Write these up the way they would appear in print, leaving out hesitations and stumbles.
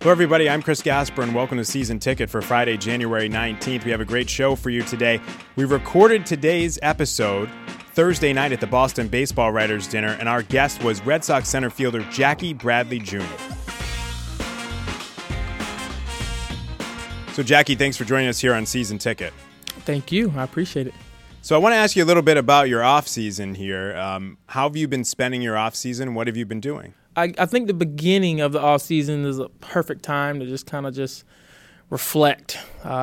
Hello, everybody. I'm Chris Gasper, and welcome to Season Ticket for Friday, January 19th. We have a great show for you today. We recorded today's episode Thursday night at the Boston Baseball Writers' Dinner, and our guest was Red Sox center fielder Jackie Bradley Jr. So, Jackie, thanks for joining us here on Season Ticket. Thank you. I appreciate it. So I want to ask you a little bit about your off-season here. How have you been spending your off-season? What have you been doing? I think the beginning of the off season is a perfect time to just kind of reflect,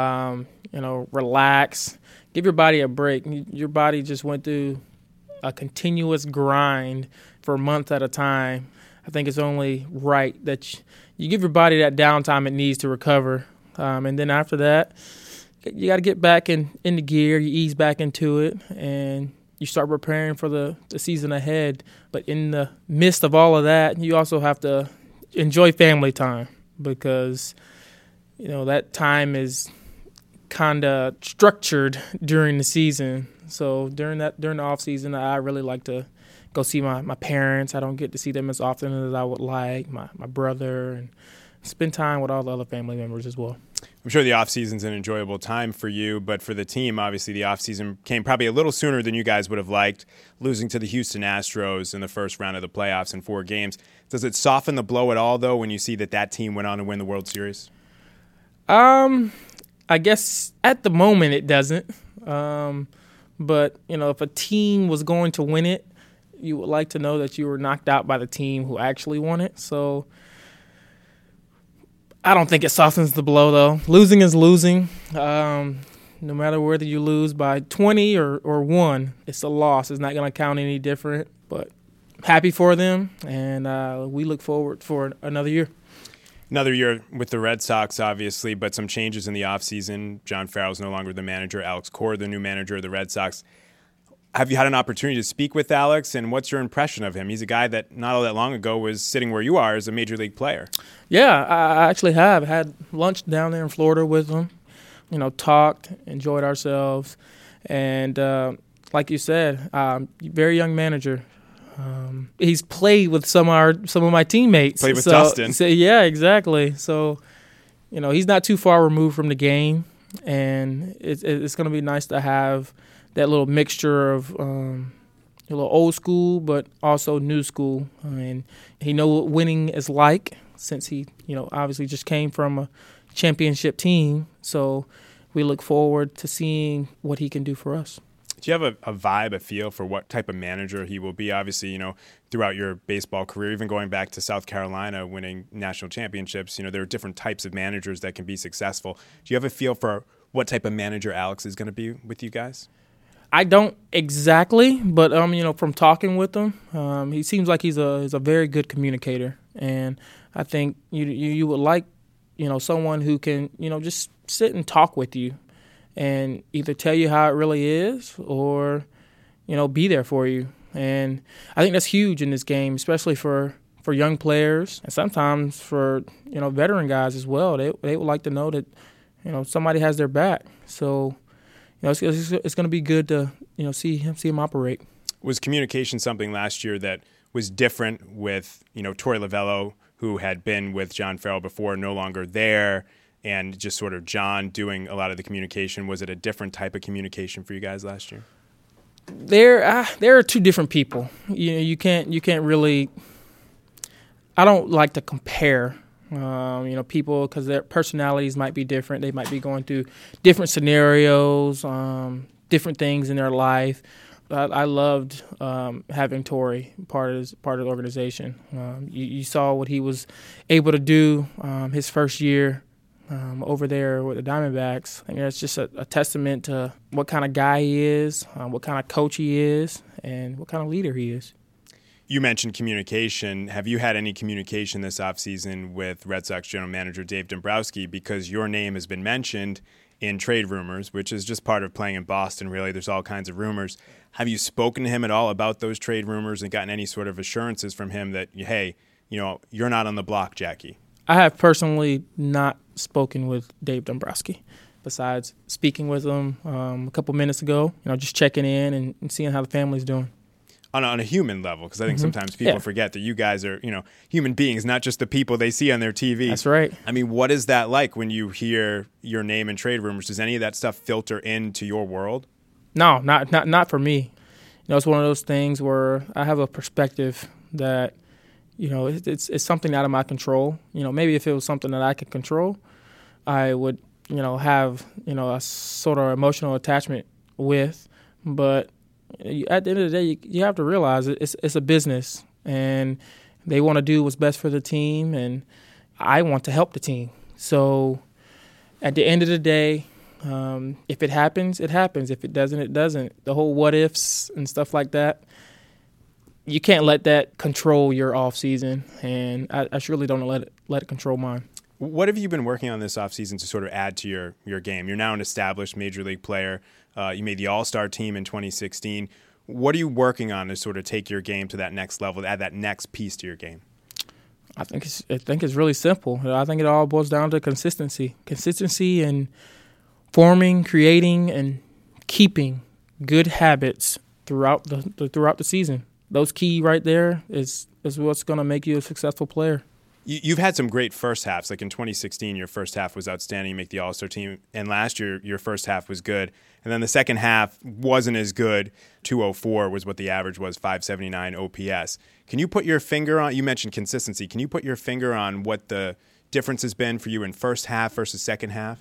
relax, give your body a break. Your body just went through a continuous grind for a month at a time. I think it's only right that you give your body that downtime it needs to recover. And then after that, you got to get back into gear. You ease back into it, and you start preparing for the season ahead. But in the midst of all of that, you also have to enjoy family time because, that time is kind of structured during the season. So during the off season, I really like to go see my parents. I don't get to see them as often as I would like, my brother, and spend time with all the other family members as well. I'm sure the offseason's an enjoyable time for you, but for the team, obviously the offseason came probably a little sooner than you guys would have liked, losing to the Houston Astros in the first round of the playoffs in 4 games. Does it soften the blow at all, though, when you see that team went on to win the World Series? I guess at the moment it doesn't. But, if a team was going to win it, you would like to know that you were knocked out by the team who actually won it. So I don't think it softens the blow, though. Losing is losing. No matter whether you lose by 20 or 1, it's a loss. It's not going to count any different. But happy for them, and we look forward for another year. Another year with the Red Sox, obviously, but some changes in the offseason. John Farrell's no longer the manager. Alex Cora, the new manager of the Red Sox. Have you had an opportunity to speak with Alex, and what's your impression of him? He's a guy that not all that long ago was sitting where you are as a major league player. Yeah, I actually have had lunch down there in Florida with him, talked, enjoyed ourselves. And like you said, very young manager. He's played with some of my teammates. Played with Dustin. So, yeah, exactly. So, he's not too far removed from the game, and it's going to be nice to have that little mixture of a little old school, but also new school. And he knows what winning is like since he, obviously just came from a championship team. So we look forward to seeing what he can do for us. Do you have a vibe, a feel for what type of manager he will be? Obviously, throughout your baseball career, even going back to South Carolina, winning national championships, there are different types of managers that can be successful. Do you have a feel for what type of manager Alex is going to be with you guys? I don't exactly, but from talking with him, he seems like he's a very good communicator, and I think you would like someone who can just sit and talk with you, and either tell you how it really is or be there for you. And I think that's huge in this game, especially for young players and sometimes for veteran guys as well. They would like to know that somebody has their back. So. It's going to be good to see him operate. Was communication something last year that was different with Torey Lovullo, who had been with John Farrell before, no longer there, and just sort of John doing a lot of the communication? Was it a different type of communication for you guys last year? There are two different people. You can't really. I don't like to compare. People, because their personalities might be different. They might be going through different scenarios, different things in their life. I loved having Torey part of the organization. You saw what he was able to do his first year over there with the Diamondbacks. I mean, it's just a testament to what kind of guy he is, what kind of coach he is, and what kind of leader he is. You mentioned communication. Have you had any communication this offseason with Red Sox general manager Dave Dombrowski? Because your name has been mentioned in trade rumors, which is just part of playing in Boston, really. There's all kinds of rumors. Have you spoken to him at all about those trade rumors and gotten any sort of assurances from him that, hey, you're not on the block, Jackie? I have personally not spoken with Dave Dombrowski, besides speaking with him a couple minutes ago, just checking in and seeing how the family's doing. on a human level, because I think sometimes people forget that you guys are, human beings, not just the people they see on their TV. That's right. I mean, what is that like when you hear your name in trade rumors? Does any of that stuff filter into your world? No, not for me. It's one of those things where I have a perspective that, it's something out of my control. Maybe if it was something that I could control, I would, have, a sort of emotional attachment with. But at the end of the day, you have to realize it's a business, and they want to do what's best for the team, and I want to help the team. So at the end of the day, if it happens, it happens. If it doesn't, it doesn't. The whole what ifs and stuff like that, you can't let that control your off season, and I surely don't let it control mine. What have you been working on this offseason to sort of add to your game? You're now an established major league player. You made the All-Star team in 2016. What are you working on to sort of take your game to that next level, to add that next piece to your game? I think it's really simple. I think it all boils down to consistency and forming, creating, and keeping good habits throughout the season. Those key right there is what's going to make you a successful player. You've had some great first halves. Like in 2016, your first half was outstanding. You make the All-Star team. And last year, your first half was good. And then the second half wasn't as good. 204 was what the average was, 579 OPS. Can you put your finger on, you mentioned consistency. Can you put your finger on what the difference has been for you in first half versus second half?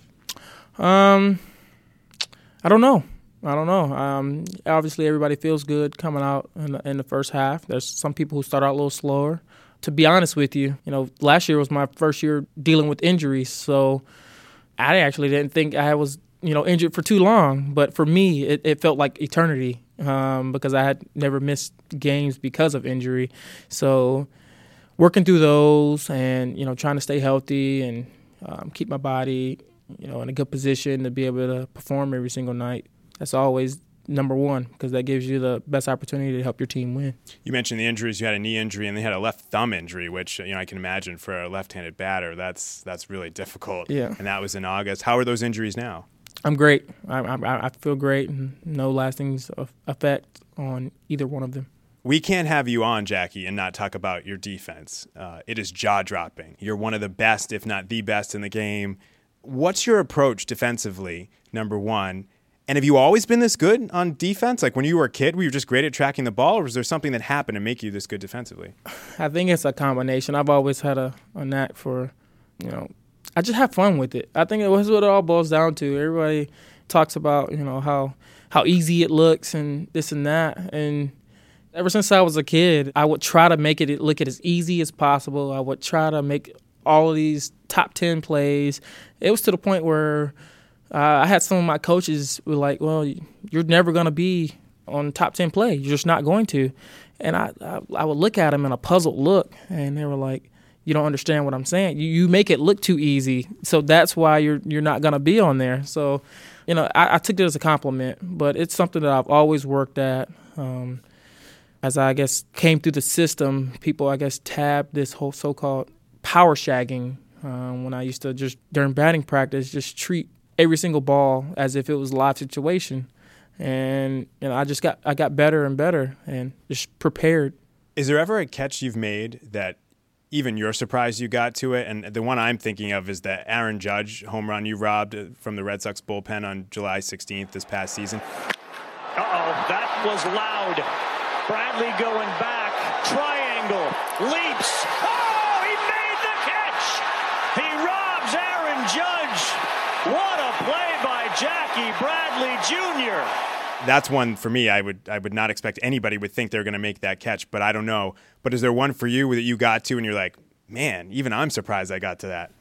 I don't know. Obviously, everybody feels good coming out in the first half. There's some people who start out a little slower. To be honest with you, last year was my first year dealing with injuries, so I actually didn't think I was, injured for too long. But for me, it felt like eternity because I had never missed games because of injury. So working through those and, trying to stay healthy and keep my body, in a good position to be able to perform every single night. That's always number one, because that gives you the best opportunity to help your team win. You mentioned the injuries. You had a knee injury and they had a left thumb injury, which I can imagine for a left-handed batter, that's really difficult. Yeah. And that was in August. How are those injuries now? I'm great. I feel great, and no lasting effect on either one of them. We can't have you on, Jackie, and not talk about your defense. It is jaw-dropping. You're one of the best, if not the best in the game. What's your approach defensively, number one? And have you always been this good on defense? Like when you were a kid, were you just great at tracking the ball, or was there something that happened to make you this good defensively? I think it's a combination. I've always had a knack for, I just have fun with it. I think that's what it all boils down to. Everybody talks about, how easy it looks and this and that. And ever since I was a kid, I would try to make it look as easy as possible. I would try to make all of these top 10 plays. It was to the point where I had some of my coaches were like, well, you're never going to be on top 10 play. You're just not going to. And I would look at them in a puzzled look, and they were like, you don't understand what I'm saying. You make it look too easy, so that's why you're not going to be on there. So, I took it as a compliment, but it's something that I've always worked at. As I guess came through the system, people, I guess, tabbed this whole so-called power shagging when I used to just, during batting practice, just treat every single ball as if it was a live situation. And I got better and better and just prepared. Is there ever a catch you've made that even you're surprised you got to it? And the one I'm thinking of is the Aaron Judge home run you robbed from the Red Sox bullpen on July 16th this past season. That was loud. Bradley going back, triangle, leaps. Oh, he made the catch! He robs Aaron Judge. What a play by Jackie Bradley Jr. That's one for me. I would not expect anybody would think they're going to make that catch, but I don't know. But is there one for you that you got to and you're like, man, even I'm surprised I got to that?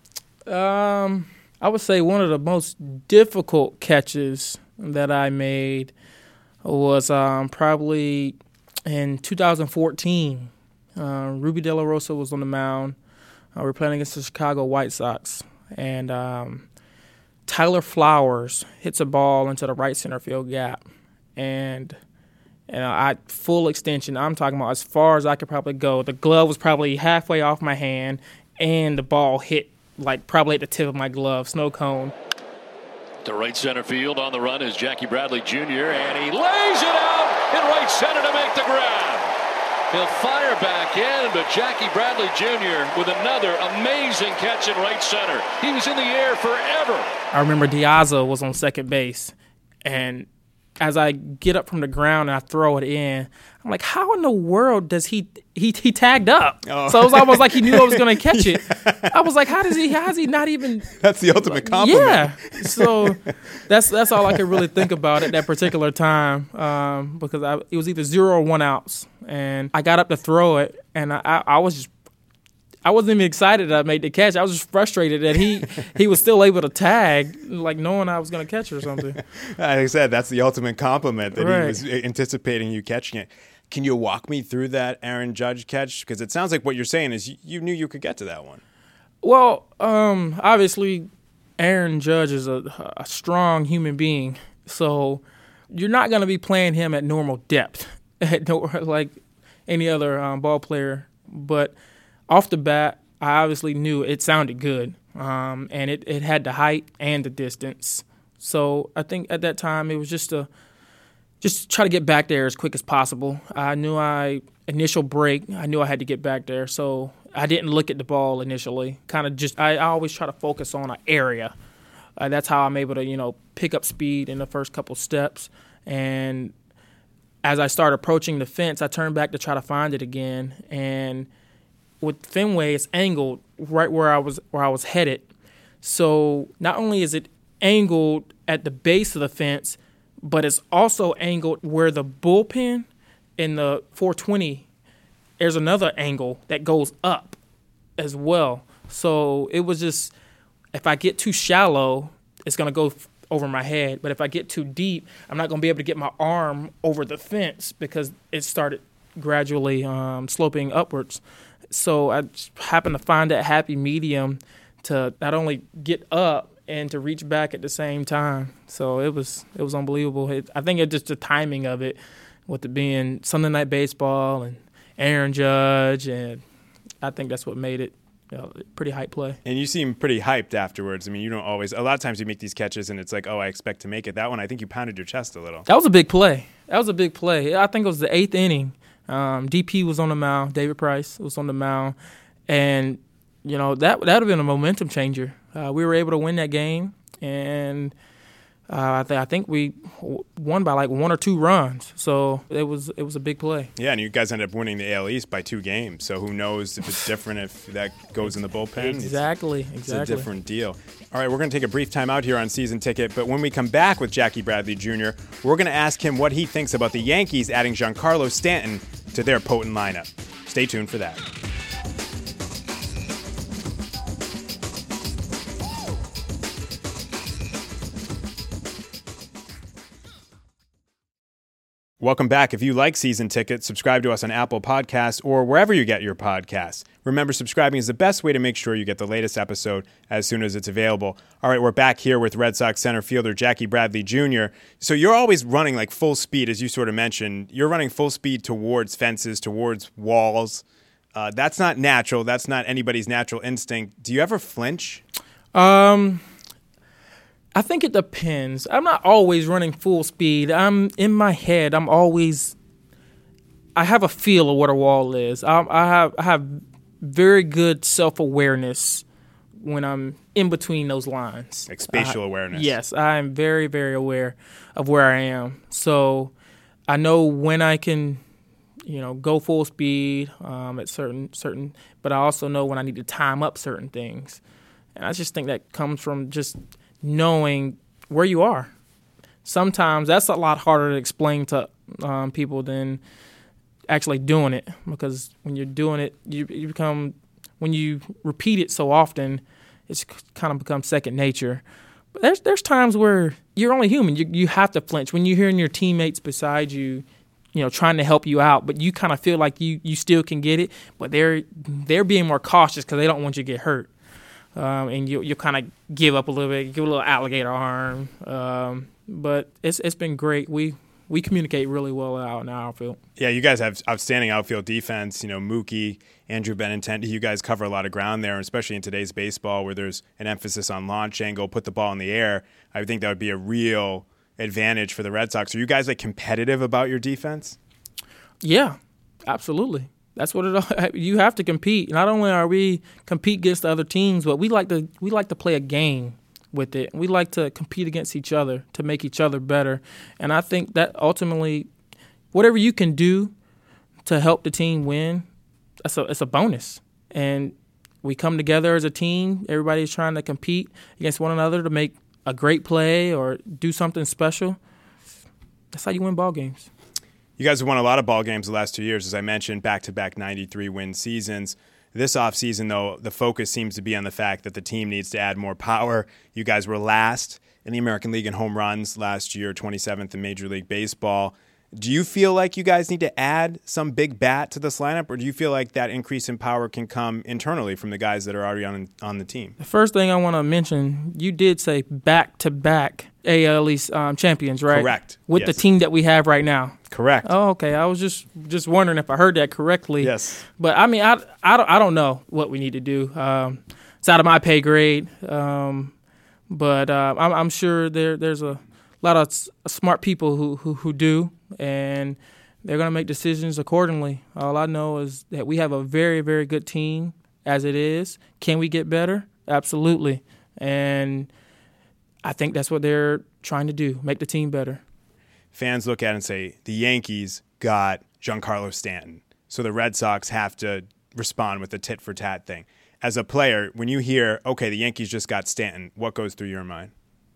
I would say one of the most difficult catches that I made was probably in 2014. Ruby De La Rosa was on the mound. We were playing against the Chicago White Sox, and Tyler Flowers hits a ball into the right center field gap, and I full extension. I'm talking about as far as I could probably go. The glove was probably halfway off my hand, and the ball hit like probably at the tip of my glove, snow cone. To right center field on the run is Jackie Bradley Jr., and he lays it out in right center to make the grab. He'll fire back in, but Jackie Bradley Jr. with another amazing catch in right center. He was in the air forever. I remember Diazzo was on second base, and as I get up from the ground and I throw it in, I'm like, how in the world does he tagged up? Oh. So it was almost like he knew I was going to catch it. I was like, how is he not even? That's the ultimate compliment. Yeah. So that's all I could really think about at that particular time, because it was either 0 or 1 outs, and I got up to throw it, and I wasn't even excited that I made the catch. I was just frustrated that he was still able to tag, like knowing I was going to catch it or something. Like I said, that's the ultimate compliment that Right. he was anticipating you catching it. Can you walk me through that Aaron Judge catch? Because it sounds like what you're saying is you knew you could get to that one. Well, obviously, Aaron Judge is a strong human being, so you're not going to be playing him at normal depth, like any other ball player. But off the bat, I obviously knew it sounded good, and it had the height and the distance. So I think at that time it was just try to get back there as quick as possible. I knew initial break, I knew I had to get back there, so I didn't look at the ball initially. I always try to focus on an area. That's how I'm able to, pick up speed in the first couple steps. And as I started approaching the fence, I turned back to try to find it again. And with Fenway, it's angled right where I was headed. So not only is it angled at the base of the fence, but it's also angled where the bullpen in the 420, there's another angle that goes up as well. So it was just, if I get too shallow, it's going to go over my head. But if I get too deep, I'm not going to be able to get my arm over the fence because it started gradually sloping upwards. So I just happened to find that happy medium to not only get up and to reach back at the same time. So it was unbelievable. I think it's just the timing of it, with it being Sunday Night Baseball and Aaron Judge, and I think that's what made it pretty hype play. And you seem pretty hyped afterwards. I mean, you don't always – a lot of times you make these catches and it's like, oh, I expect to make it. That one, I think you pounded your chest a little. That was a big play. I think it was the 8th inning. DP was on the mound. David Price was on the mound. And, that would have been a momentum changer. We were able to win that game, and I think we won by like 1 or 2 runs. So it was a big play. Yeah, and you guys ended up winning the AL East by 2 games. So who knows if it's different if that goes in the bullpen. Exactly. It's a different deal. All right, we're going to take a brief time out here on Season Ticket, but when we come back with Jackie Bradley Jr., we're going to ask him what he thinks about the Yankees adding Giancarlo Stanton to their potent lineup. Stay tuned for that. Welcome back. If you like Season Ticket, subscribe to us on Apple Podcasts or wherever you get your podcasts. Remember, subscribing is the best way to make sure you get the latest episode as soon as it's available. All right, we're back here with Red Sox center fielder Jackie Bradley Jr. So you're always running like full speed, as you sort of mentioned. You're running full speed towards fences, towards walls. That's not natural. That's not anybody's natural instinct. Do you ever flinch? I think it depends. I'm not always running full speed. I'm in my head. I have a feel of what a wall is. I have very good self-awareness when I'm in between those lines. Like spatial awareness. Yes, I am very, very aware of where I am. So I know when I can, go full speed at certain, but I also know when I need to time up certain things. And I just think that comes from just knowing where you are. Sometimes that's a lot harder to explain to people than actually doing it, because when you're doing it, you become, when you repeat it so often, it's kind of becomes second nature. But there's times where you're only human. You have to flinch when you're hearing your teammates beside you, trying to help you out, but you kind of feel like you still can get it, but they're being more cautious because they don't want you to get hurt. And you kind of give up a little bit, give a little alligator arm. But it's been great. We communicate really well out in our outfield. Yeah, you guys have outstanding outfield defense. Mookie, Andrew Benintendi, you guys cover a lot of ground there, especially in today's baseball where there's an emphasis on launch angle, put the ball in the air. I would think that would be a real advantage for the Red Sox. Are you guys competitive about your defense? Yeah. Absolutely. That's what you have to compete. Not only are we compete against the other teams, but we like to play a game with it. We like to compete against each other to make each other better. And I think that ultimately, whatever you can do to help the team win, it's a bonus. And we come together as a team. Everybody's trying to compete against one another to make a great play or do something special. That's how you win ball games. You guys have won a lot of ball games the last 2 years, as I mentioned, back-to-back 93-win seasons. This offseason, though, the focus seems to be on the fact that the team needs to add more power. You guys were last in the American League in home runs last year, 27th in Major League Baseball. Do you feel like you guys need to add some big bat to this lineup, or do you feel like that increase in power can come internally from the guys that are already on the team? The first thing I want to mention, you did say back-to-back AL East champions, right? Correct. With yes. the team that we have right now. Correct. Oh, okay. I was just wondering if I heard that correctly. Yes. But I mean, I don't know what we need to do. It's out of my pay grade. But I'm sure there's a lot of smart people who do, and they're going to make decisions accordingly. All I know is that we have a very, very good team as it is. Can we get better? Absolutely. And I think that's what they're trying to do, make the team better. Fans look at it and say, the Yankees got Giancarlo Stanton, so the Red Sox have to respond with the tit-for-tat thing. As a player, when you hear, okay, the Yankees just got Stanton, what goes through your mind?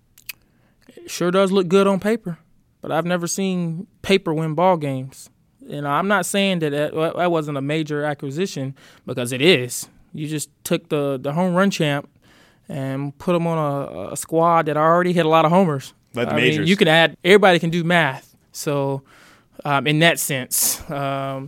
It sure does look good on paper, but I've never seen paper win ball games. I'm not saying that wasn't a major acquisition, because it is. You just took the home run champ and put him on a squad that already hit a lot of homers. Like the I majors. mean, you can add. Everybody can do math. So, in that sense, it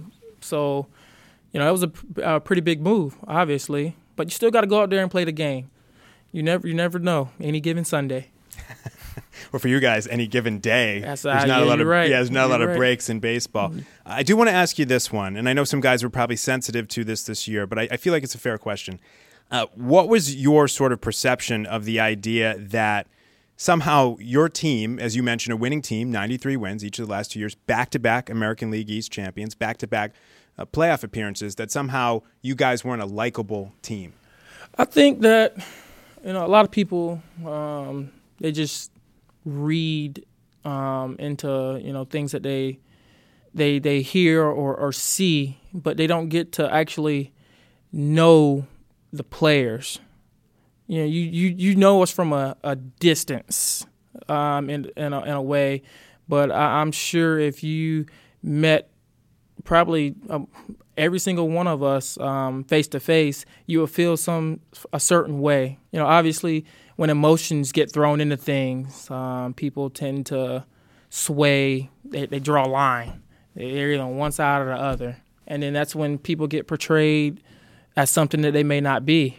was a pretty big move, obviously. But you still got to go out there and play the game. You never know. Any given Sunday. Or for you guys, any given day. There's not a lot of right. there's not a lot of right. breaks in baseball. Mm-hmm. I do want to ask you this one, and I know some guys were probably sensitive to this year, but I feel like it's a fair question. What was your sort of perception of the idea that somehow your team, as you mentioned, a winning team, 93 wins each of the last 2 years, back-to-back American League East champions, back-to-back playoff appearances, that somehow you guys weren't a likable team? I think that a lot of people they just read into things that they hear or see, but they don't get to actually know the players. You know us from a distance in a way, but I'm sure if you met probably every single one of us face to face, you will feel a certain way. Obviously, when emotions get thrown into things, people tend to sway. They draw a line. They're either on one side or the other, and then that's when people get portrayed as something that they may not be,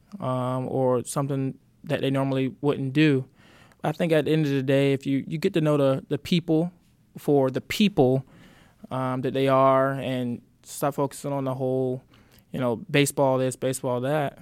or something that they normally wouldn't do. I think at the end of the day, if you get to know the people for the people that they are, and stop focusing on the whole, baseball this, baseball that,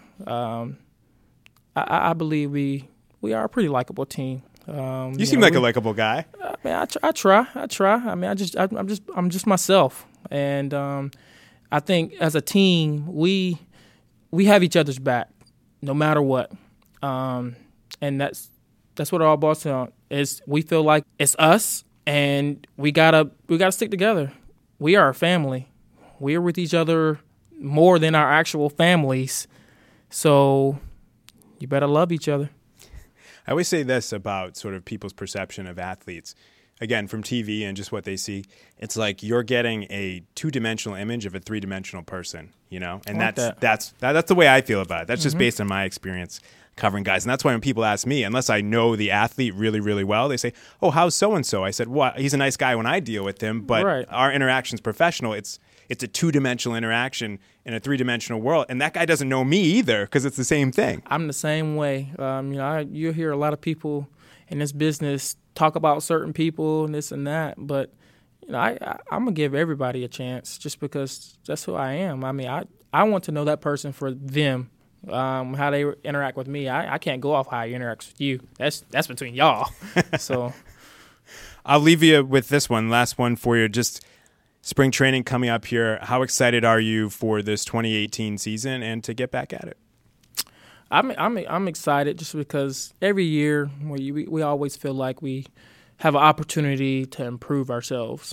I believe we are a pretty likable team. You seem like a likable guy. I try. I mean, I'm just myself, and I think as a team we have each other's back, no matter what, and that's what it all boils down is. We feel like it's us, and we gotta stick together. We are a family. We are with each other more than our actual families, so you better love each other. I always say this about sort of people's perception of athletes. Again, from TV and just what they see, it's like you're getting a two-dimensional image of a three-dimensional person, And that's the way I feel about it. That's just based on my experience covering guys. And that's why when people ask me, unless I know the athlete really, really well, they say, "Oh, how's so-and-so?" I said, "Well, he's a nice guy when I deal with him, but right. Our interaction's professional. It's a two-dimensional interaction in a three-dimensional world." And that guy doesn't know me either, because it's the same thing. I'm the same way. You hear a lot of people in this business talk about certain people and this and that, but I'm gonna give everybody a chance just because that's who I am. I mean, I want to know that person for them, how they interact with me. I can't go off how I interact with you. That's between y'all. So I'll leave you with this one, last one for you. Just spring training coming up here. How excited are you for this 2018 season and to get back at it? I'm excited just because every year we always feel like we have an opportunity to improve ourselves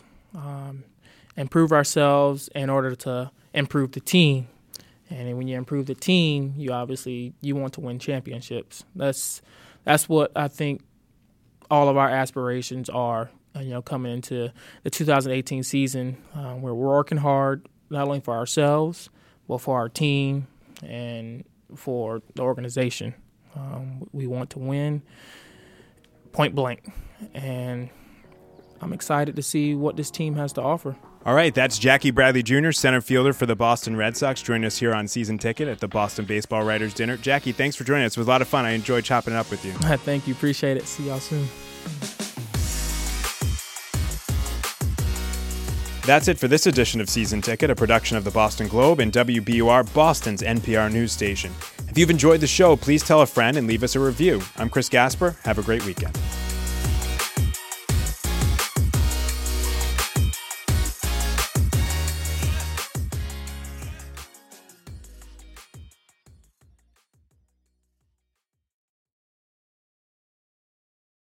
in order to improve the team. And when you improve the team, you want to win championships. That's what I think all of our aspirations are. Coming into the 2018 season, we're working hard not only for ourselves but for our team and for the organization. We want to win point blank, and I'm excited to see what this team has to offer. All right, that's Jackie Bradley Jr., center fielder for the Boston Red Sox, joining us here on Season Ticket at the Boston Baseball Writers Dinner. Jackie, thanks for joining us. It was a lot of fun. I enjoyed chopping it up with you. Thank you. Appreciate it. See y'all soon. That's it for this edition of Season Ticket, a production of the Boston Globe and WBUR, Boston's NPR news station. If you've enjoyed the show, please tell a friend and leave us a review. I'm Chris Gasper. Have a great weekend.